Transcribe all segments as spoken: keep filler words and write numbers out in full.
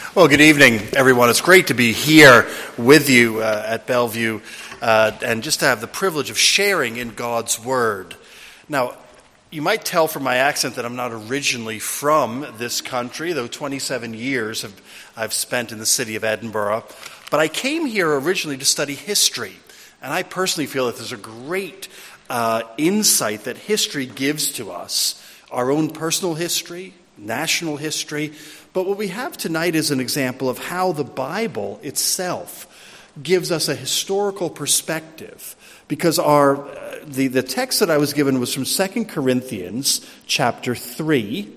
Well, good evening, everyone. It's great to be here with you uh, at Bellevue uh, and just to have the privilege of sharing in God's Word. Now, you might tell from my accent that I'm not originally from this country, though twenty-seven years have, I've spent in the city of Edinburgh. But I came here originally to study history, and I personally feel that there's a great uh, insight that history gives to us, our own personal history, national history. But what we have tonight is an example of how the Bible itself gives us a historical perspective. Because our uh, the, the text that I was given was from Second Corinthians chapter three.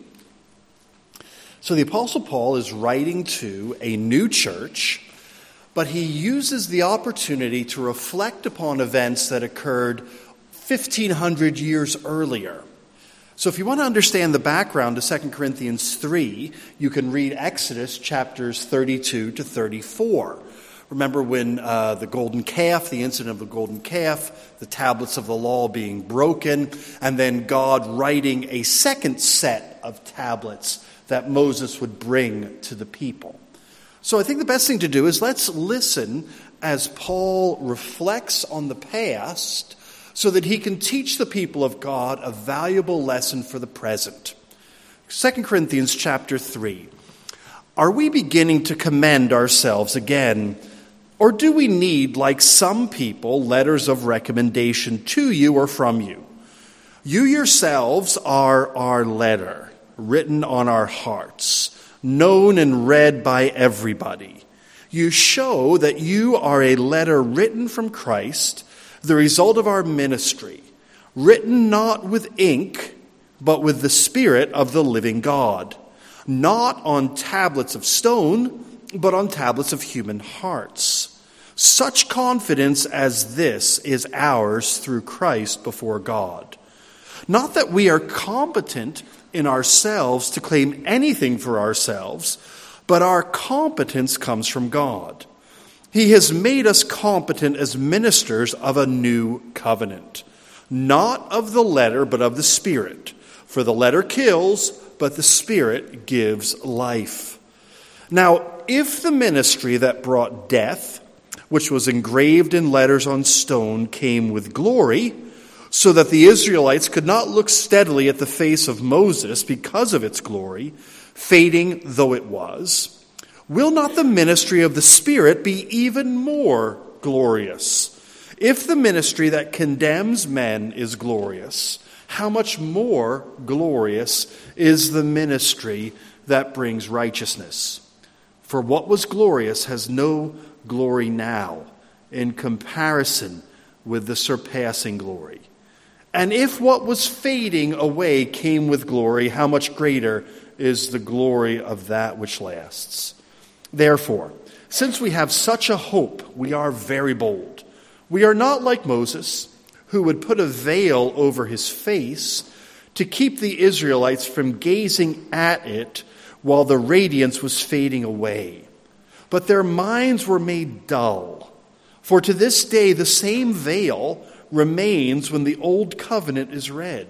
So the Apostle Paul is writing to a new church, but he uses the opportunity to reflect upon events that occurred fifteen hundred years earlier. So if you want to understand the background to Second Corinthians three, you can read Exodus chapters thirty-two to thirty-four. Remember when uh, the golden calf, the incident of the golden calf, the tablets of the law being broken, and then God writing a second set of tablets that Moses would bring to the people. So I think the best thing to do is let's listen as Paul reflects on the past so that he can teach the people of God a valuable lesson for the present. Second Corinthians chapter three. Are we beginning to commend ourselves again? Or do we need, like some people, letters of recommendation to you or from you? You yourselves are our letter, written on our hearts, known and read by everybody. You show that you are a letter written from Christ, the result of our ministry, written not with ink, but with the Spirit of the living God, not on tablets of stone, but on tablets of human hearts. Such confidence as this is ours through Christ before God. Not that we are competent in ourselves to claim anything for ourselves, but our competence comes from God. He has made us competent as ministers of a new covenant, not of the letter, but of the Spirit. For the letter kills, but the Spirit gives life. Now, if the ministry that brought death, which was engraved in letters on stone, came with glory, so that the Israelites could not look steadily at the face of Moses because of its glory, fading though it was, will not the ministry of the Spirit be even more glorious? If the ministry that condemns men is glorious, how much more glorious is the ministry that brings righteousness? For what was glorious has no glory now in comparison with the surpassing glory. And if what was fading away came with glory, how much greater is the glory of that which lasts? Therefore, since we have such a hope, we are very bold. We are not like Moses, who would put a veil over his face to keep the Israelites from gazing at it while the radiance was fading away. But their minds were made dull. For to this day the same veil remains when the old covenant is read.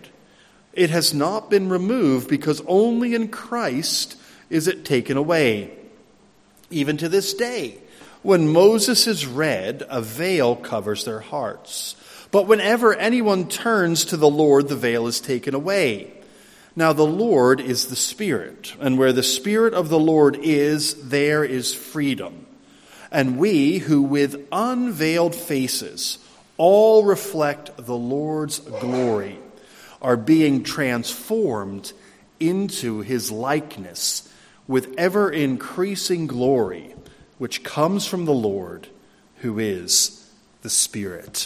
It has not been removed because only in Christ is it taken away. Even to this day, when Moses is read, a veil covers their hearts. But whenever anyone turns to the Lord, the veil is taken away. Now the Lord is the Spirit, and where the Spirit of the Lord is, there is freedom. And we, who with unveiled faces all reflect the Lord's glory, are being transformed into his likeness with ever-increasing glory, which comes from the Lord, who is the Spirit.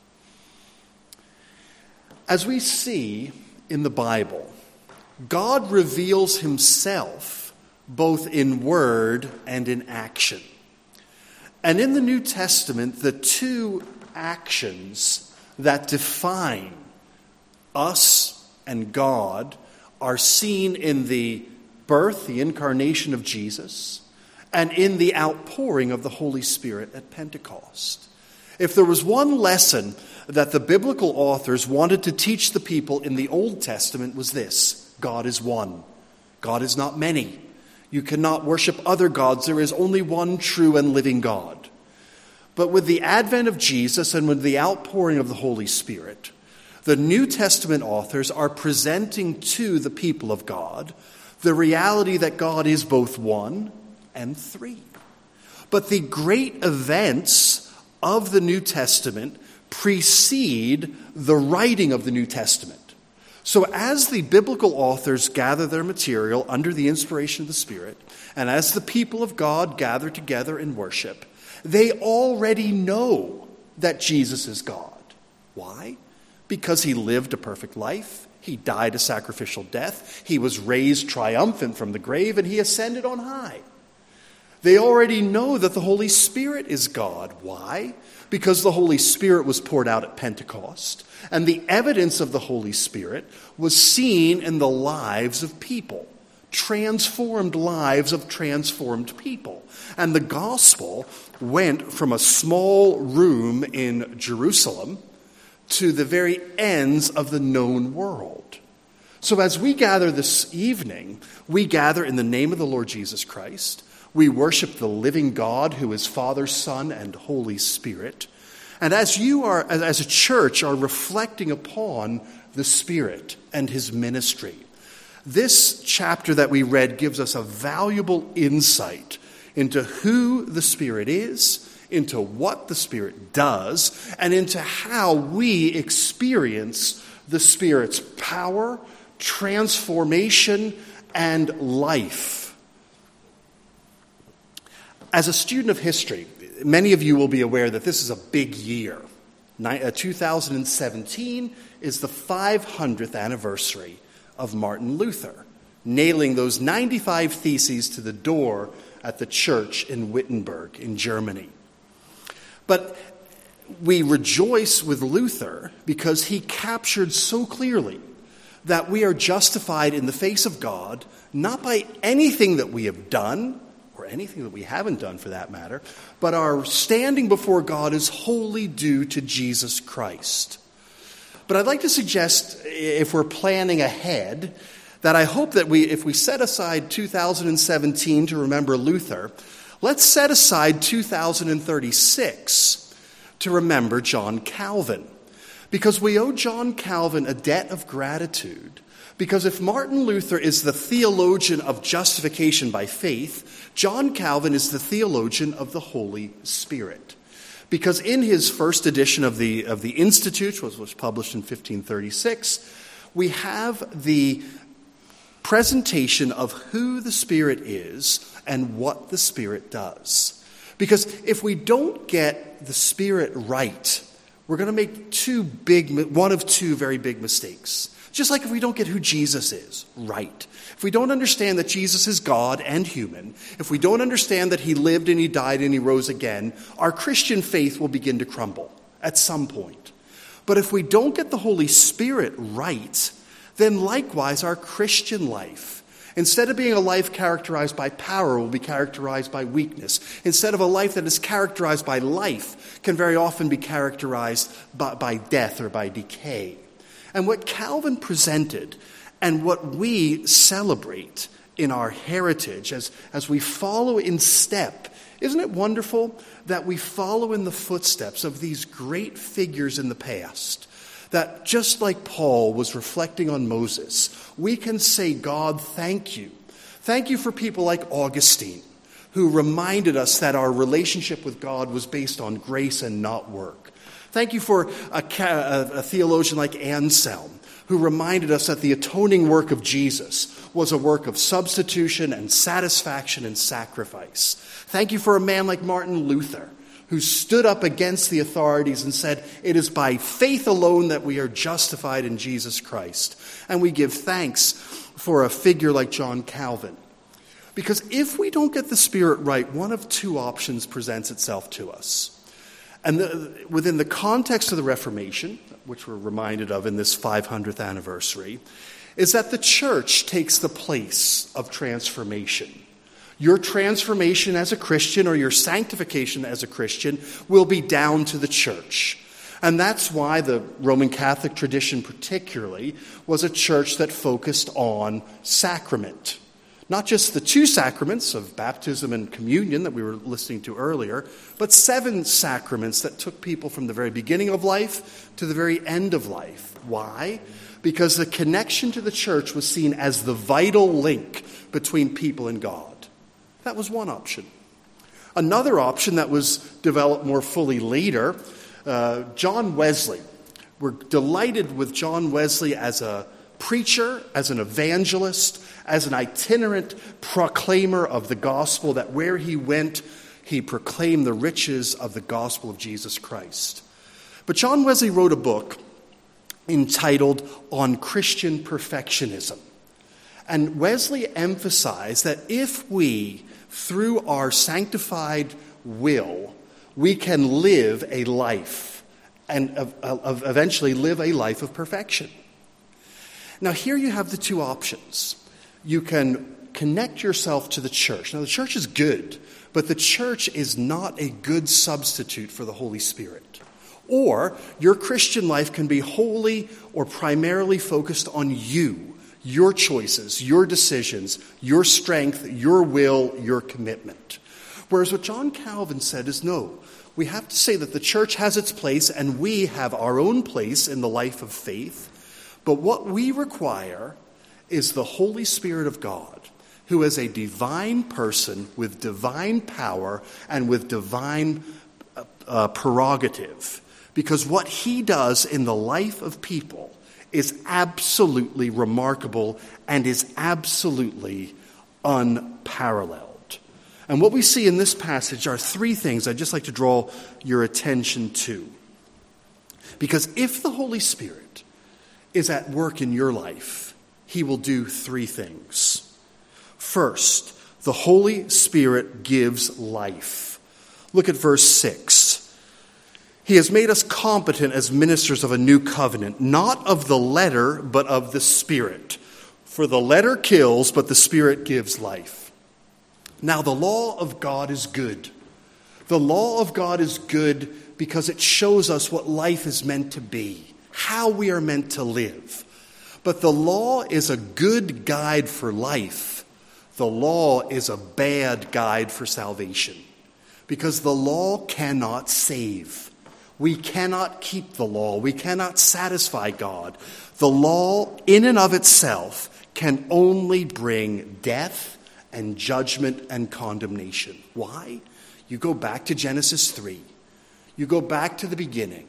As we see in the Bible, God reveals himself both in word and in action. And in the New Testament, the two actions that define us and God are seen in the birth, the incarnation of Jesus, and in the outpouring of the Holy Spirit at Pentecost. If there was one lesson that the biblical authors wanted to teach the people in the Old Testament was this: God is one. God is not many. You cannot worship other gods. There is only one true and living God. But with the advent of Jesus and with the outpouring of the Holy Spirit, the New Testament authors are presenting to the people of God the reality that God is both one and three. But the great events of the New Testament precede the writing of the New Testament. So as the biblical authors gather their material under the inspiration of the Spirit, and as the people of God gather together in worship, they already know that Jesus is God. Why? Because he lived a perfect life, he died a sacrificial death, he was raised triumphant from the grave, and he ascended on high. They already know that the Holy Spirit is God. Why? Because the Holy Spirit was poured out at Pentecost, and the evidence of the Holy Spirit was seen in the lives of people, transformed lives of transformed people. And the gospel went from a small room in Jerusalem to the very ends of the known world. So as we gather this evening, we gather in the name of the Lord Jesus Christ. We worship the living God who is Father, Son, and Holy Spirit. And as you are, as a church, are reflecting upon the Spirit and his ministry, this chapter that we read gives us a valuable insight into who the Spirit is, into what the Spirit does, and into how we experience the Spirit's power, transformation, and life. As a student of history, many of you will be aware that this is a big year. two thousand seventeen is the five hundredth anniversary of Martin Luther, nailing those ninety-five theses to the door at the church in Wittenberg in Germany. But we rejoice with Luther because he captured so clearly that we are justified in the face of God, not by anything that we have done, or anything that we haven't done for that matter, but our standing before God is wholly due to Jesus Christ. But I'd like to suggest, if we're planning ahead, that I hope that we, if we set aside two thousand seventeen to remember Luther, let's set aside two thousand thirty-six to remember John Calvin. Because we owe John Calvin a debt of gratitude. Because if Martin Luther is the theologian of justification by faith, John Calvin is the theologian of the Holy Spirit. Because in his first edition of the, of the Institute, which was published in fifteen thirty-six, we have the presentation of who the Spirit is and what the Spirit does. Because if we don't get the Spirit right, we're going to make two big, one of two very big mistakes. Just like if we don't get who Jesus is right. If we don't understand that Jesus is God and human, if we don't understand that he lived and he died and he rose again, our Christian faith will begin to crumble at some point. But if we don't get the Holy Spirit right, then likewise our Christian life, instead of being a life characterized by power, will be characterized by weakness. Instead of a life that is characterized by life, can very often be characterized by, by death or by decay. And what Calvin presented and what we celebrate in our heritage as, as we follow in step, isn't it wonderful that we follow in the footsteps of these great figures in the past? That just like Paul was reflecting on Moses, we can say, God, thank you. Thank you for people like Augustine, who reminded us that our relationship with God was based on grace and not work. Thank you for a, a, a theologian like Anselm, who reminded us that the atoning work of Jesus was a work of substitution and satisfaction and sacrifice. Thank you for a man like Martin Luther, who stood up against the authorities and said, it is by faith alone that we are justified in Jesus Christ. And we give thanks for a figure like John Calvin. Because if we don't get the Spirit right, one of two options presents itself to us. And the, within the context of the Reformation, which we're reminded of in this five hundredth anniversary, is that the church takes the place of transformation. Your transformation as a Christian or your sanctification as a Christian will be down to the church. And that's why the Roman Catholic tradition particularly was a church that focused on sacrament. Not just the two sacraments of baptism and communion that we were listening to earlier, but seven sacraments that took people from the very beginning of life to the very end of life. Why? Because the connection to the church was seen as the vital link between people and God. That was one option. Another option that was developed more fully later, uh, John Wesley. We're delighted with John Wesley as a preacher, as an evangelist, as an itinerant proclaimer of the gospel, that where he went, he proclaimed the riches of the gospel of Jesus Christ. But John Wesley wrote a book entitled On Christian Perfectionism. And Wesley emphasized that if we, through our sanctified will, we can live a life and uh, uh, eventually live a life of perfection. Now, here you have the two options. You can connect yourself to the church. Now, the church is good, but the church is not a good substitute for the Holy Spirit. Or your Christian life can be wholly or primarily focused on you, your choices, your decisions, your strength, your will, your commitment. Whereas what John Calvin said is no. We have to say that the church has its place and we have our own place in the life of faith. But what we require is the Holy Spirit of God, who is a divine person with divine power and with divine uh, prerogative. Because what he does in the life of people is absolutely remarkable and is absolutely unparalleled. And what we see in this passage are three things I'd just like to draw your attention to. Because if the Holy Spirit is at work in your life, he will do three things. First, the Holy Spirit gives life. Look at verse six. He has made us competent as ministers of a new covenant, not of the letter, but of the Spirit. For the letter kills, but the Spirit gives life. Now, the law of God is good. The law of God is good because it shows us what life is meant to be, how we are meant to live. But the law is a good guide for life. The law is a bad guide for salvation. Because the law cannot save. We cannot keep the law. We cannot satisfy God. The law in and of itself can only bring death and judgment and condemnation. Why? You go back to Genesis three. You go back to the beginning.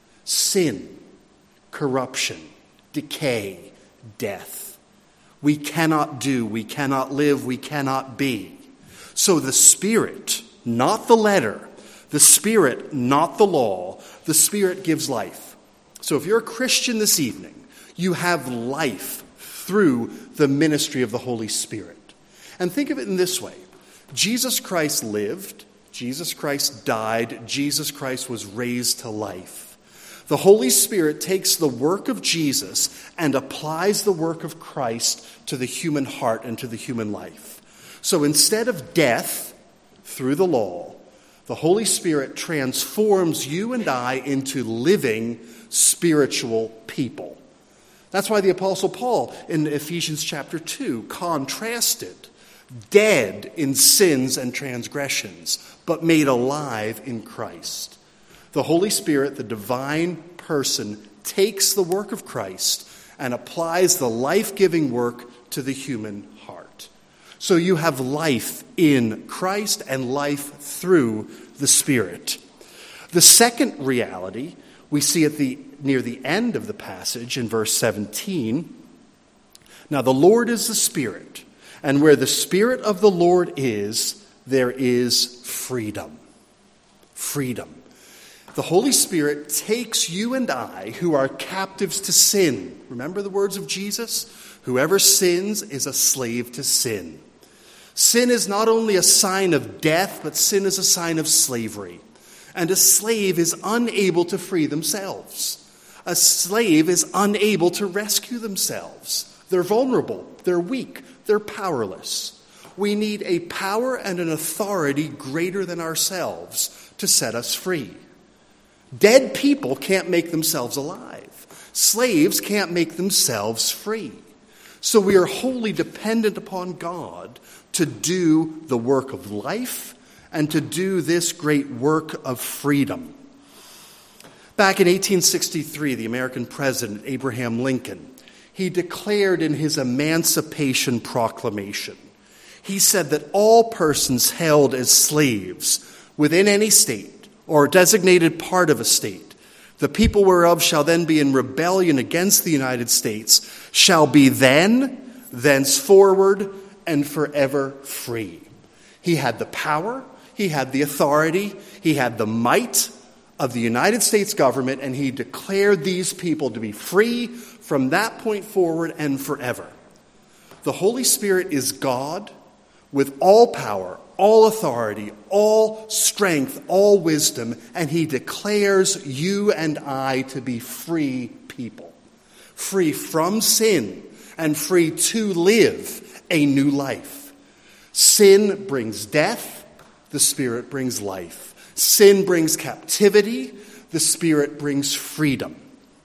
Sin, corruption, decay, death. We cannot do, we cannot live, we cannot be. So the Spirit, not the letter, the Spirit, not the law, the Spirit gives life. So if you're a Christian this evening, you have life through the ministry of the Holy Spirit. And think of it in this way. Jesus Christ lived, Jesus Christ died, Jesus Christ was raised to life. The Holy Spirit takes the work of Jesus and applies the work of Christ to the human heart and to the human life. So instead of death through the law, the Holy Spirit transforms you and I into living spiritual people. That's why the Apostle Paul in Ephesians chapter two contrasted dead in sins and transgressions, but made alive in Christ. The Holy Spirit, the divine person, takes the work of Christ and applies the life-giving work to the human heart. So you have life in Christ and life through the Spirit. The second reality we see at the near the end of the passage in verse seventeen. Now the Lord is the Spirit, and where the Spirit of the Lord is, there is freedom. Freedom. The Holy Spirit takes you and I, who are captives to sin. Remember the words of Jesus? Whoever sins is a slave to sin. Sin is not only a sign of death, but sin is a sign of slavery. And a slave is unable to free themselves. A slave is unable to rescue themselves. They're vulnerable, they're weak, they're powerless. We need a power and an authority greater than ourselves to set us free. Dead people can't make themselves alive. Slaves can't make themselves free. So we are wholly dependent upon God to do the work of life and to do this great work of freedom. Back in eighteen sixty-three, the American president, Abraham Lincoln, he declared in his Emancipation Proclamation, he said that all persons held as slaves within any state or designated part of a state, the people whereof shall then be in rebellion against the United States, shall be then, thenceforward, and forever free. He had the power, he had the authority, he had the might of the United States government, and he declared these people to be free from that point forward and forever. The Holy Spirit is God with all power, all authority, all strength, all wisdom, and he declares you and I to be free people, free from sin and free to live a new life. Sin brings death, the Spirit brings life. Sin brings captivity, the Spirit brings freedom.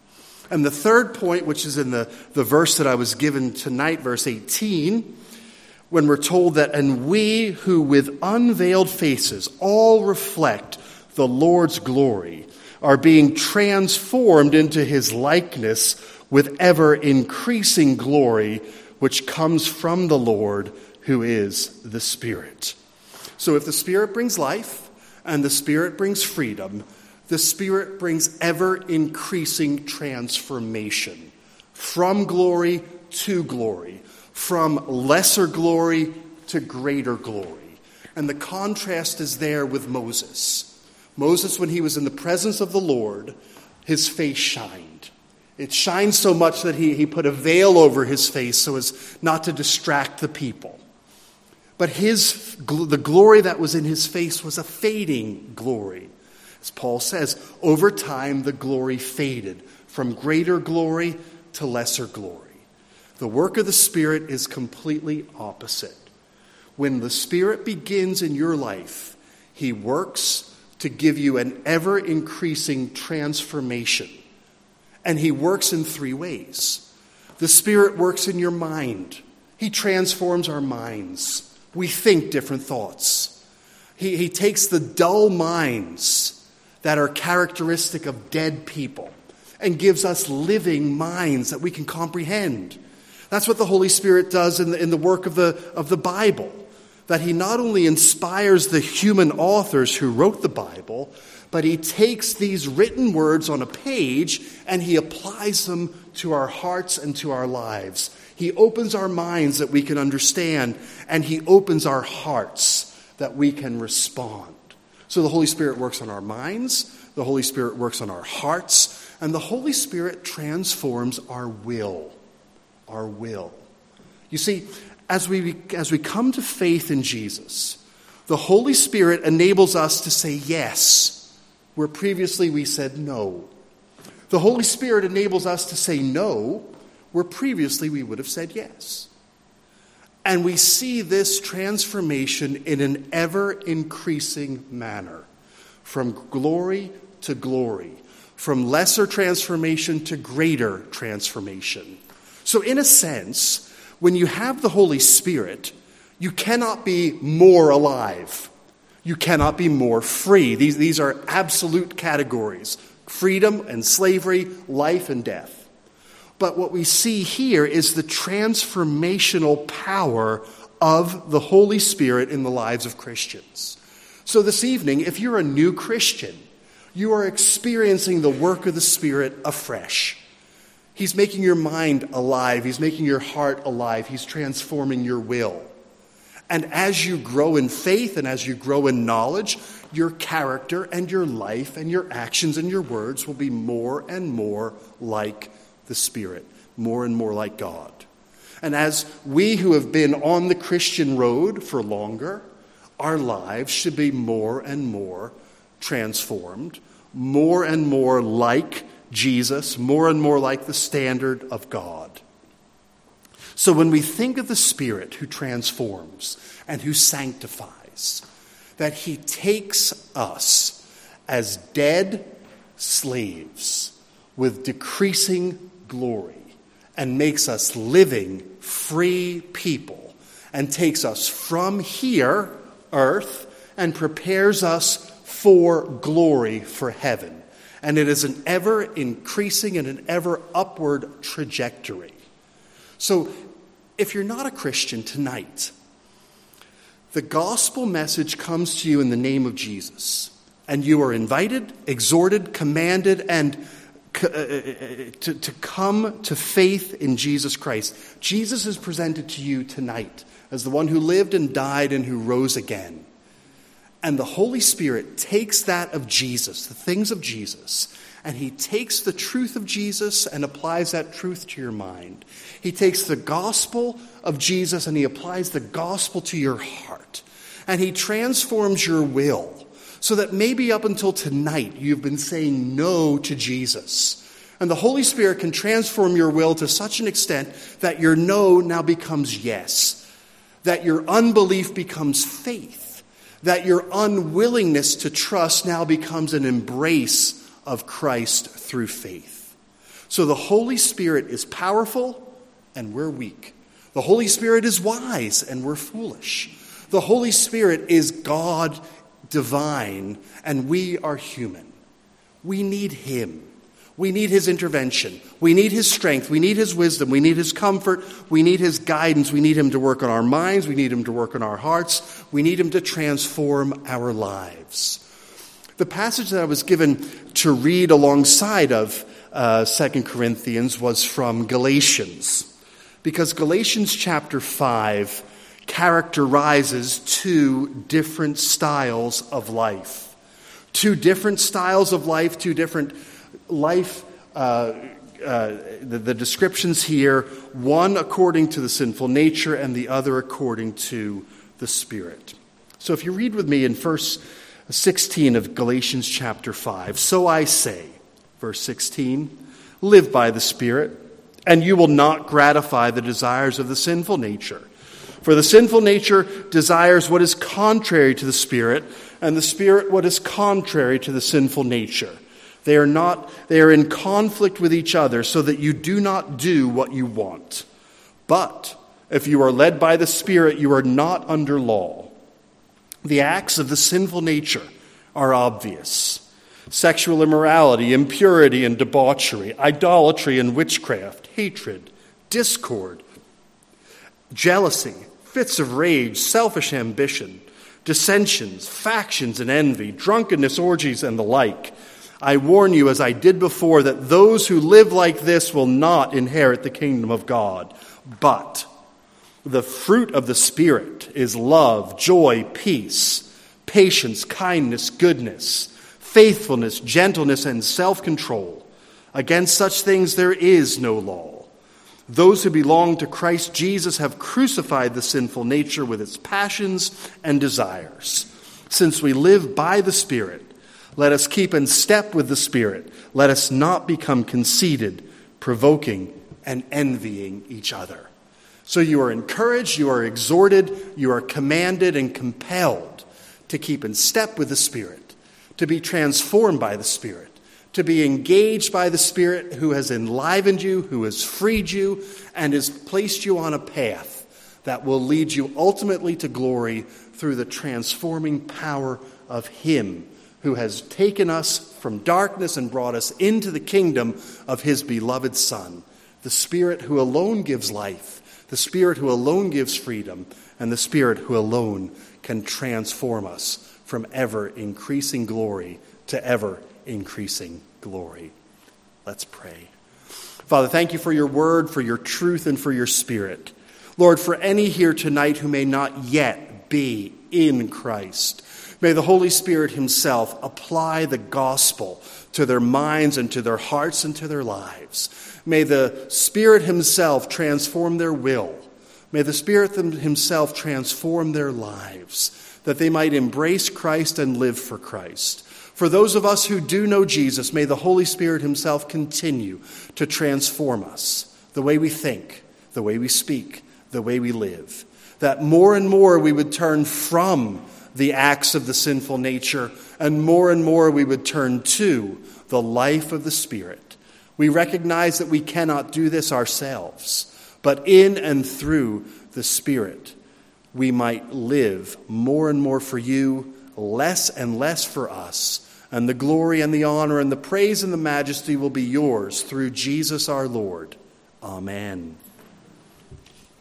And the third point, which is in the, the verse that I was given tonight, verse eighteen, when we're told that, and we who with unveiled faces all reflect the Lord's glory are being transformed into his likeness with ever increasing glory, which comes from the Lord who is the Spirit. So if the Spirit brings life, and the Spirit brings freedom, the Spirit brings ever-increasing transformation from glory to glory, from lesser glory to greater glory. And the contrast is there with Moses. Moses, when he was in the presence of the Lord, his face shined. It shined so much that he, he put a veil over his face so as not to distract the people. But his the glory that was in his face was a fading glory. As Paul says, over time the glory faded from greater glory to lesser glory. The work of the Spirit is completely opposite. When the Spirit begins in your life, he works to give you an ever-increasing transformation. And he works in three ways. The Spirit works in your mind. He transforms our minds. We think different thoughts. He, he takes the dull minds that are characteristic of dead people and gives us living minds that we can comprehend. That's what the Holy Spirit does in the, in the work of the, of the Bible. That he not only inspires the human authors who wrote the Bible, but he takes these written words on a page and he applies them to our hearts and to our lives. He opens our minds that we can understand, and he opens our hearts that we can respond. So the Holy Spirit works on our minds, the Holy Spirit works on our hearts, and the Holy Spirit transforms our will. Our will. You see, as we, as we come to faith in Jesus, the Holy Spirit enables us to say yes, where previously we said no. The Holy Spirit enables us to say no, where previously we would have said yes. And we see this transformation in an ever-increasing manner, from glory to glory, from lesser transformation to greater transformation. So in a sense, when you have the Holy Spirit, you cannot be more alive. You cannot be more free. These, these are absolute categories: freedom and slavery, life and death. But what we see here is the transformational power of the Holy Spirit in the lives of Christians. So this evening, if you're a new Christian, you are experiencing the work of the Spirit afresh. He's making your mind alive. He's making your heart alive. He's transforming your will. And as you grow in faith and as you grow in knowledge, your character and your life and your actions and your words will be more and more like the Spirit, more and more like God. And as we who have been on the Christian road for longer, our lives should be more and more transformed, more and more like Jesus, more and more like the standard of God. So when we think of the Spirit who transforms and who sanctifies, that he takes us as dead slaves with decreasing glory and makes us living, free people, and takes us from here, earth, and prepares us for glory, for heaven. And it is an ever-increasing and an ever-upward trajectory. So, if you're not a Christian tonight, the gospel message comes to you in the name of Jesus. And you are invited, exhorted, commanded, and uh, to, to come to faith in Jesus Christ. Jesus is presented to you tonight as the one who lived and died and who rose again. And the Holy Spirit takes that of Jesus, the things of Jesus, and he takes the truth of Jesus and applies that truth to your mind. He takes the gospel of Jesus and he applies the gospel to your heart. And he transforms your will so that maybe up until tonight you've been saying no to Jesus. And the Holy Spirit can transform your will to such an extent that your no now becomes yes, that your unbelief becomes faith, that your unwillingness to trust now becomes an embrace of Christ through faith. So the Holy Spirit is powerful and we're weak. The Holy Spirit is wise and we're foolish. The Holy Spirit is God divine and we are human. We need him. We need his intervention. We need his strength. We need his wisdom. We need his comfort. We need his guidance. We need him to work on our minds. We need him to work on our hearts. We need him to transform our lives. The passage that I was given to read alongside of uh, Second Corinthians was from Galatians, because Galatians chapter five characterizes two different styles of life. Two different styles of life, two different life, uh, uh, the, the descriptions here, one according to the sinful nature and the other according to the Spirit. So if you read with me in verse sixteen of Galatians chapter five, so I say, verse sixteen, live by the Spirit, and you will not gratify the desires of the sinful nature. For the sinful nature desires what is contrary to the Spirit, and the Spirit what is contrary to the sinful nature. They are not, they are in conflict with each other, so that you do not do what you want. But if you are led by the Spirit, you are not under law. The acts of the sinful nature are obvious: sexual immorality, impurity and debauchery, idolatry and witchcraft, hatred, discord, jealousy, fits of rage, selfish ambition, dissensions, factions and envy, drunkenness, orgies, and the like. I warn you, as I did before, that those who live like this will not inherit the kingdom of God. But the fruit of the Spirit is love, joy, peace, patience, kindness, goodness, faithfulness, gentleness, and self-control. Against such things there is no law. Those who belong to Christ Jesus have crucified the sinful nature with its passions and desires. Since we live by the Spirit, let us keep in step with the Spirit. Let us not become conceited, provoking, and envying each other. So you are encouraged, you are exhorted, you are commanded and compelled to keep in step with the Spirit, to be transformed by the Spirit, to be engaged by the Spirit who has enlivened you, who has freed you, and has placed you on a path that will lead you ultimately to glory through the transforming power of him who has taken us from darkness and brought us into the kingdom of his beloved Son, the Spirit who alone gives life, the Spirit who alone gives freedom, and the Spirit who alone can transform us from ever-increasing glory to ever-increasing glory. Let's pray. Father, thank you for your word, for your truth, and for your Spirit. Lord, for any here tonight who may not yet be in Christ, may the Holy Spirit himself apply the gospel to their minds and to their hearts and to their lives. May the Spirit himself transform their will. May the Spirit himself transform their lives, that they might embrace Christ and live for Christ. For those of us who do know Jesus, may the Holy Spirit himself continue to transform us, the way we think, the way we speak, the way we live, that more and more we would turn from the acts of the sinful nature, and more and more we would turn to the life of the Spirit, We recognize that we cannot do this ourselves, but in and through the Spirit, we might live more and more for you, less and less for us, and the glory and the honor and the praise and the majesty will be yours through Jesus our Lord. Amen.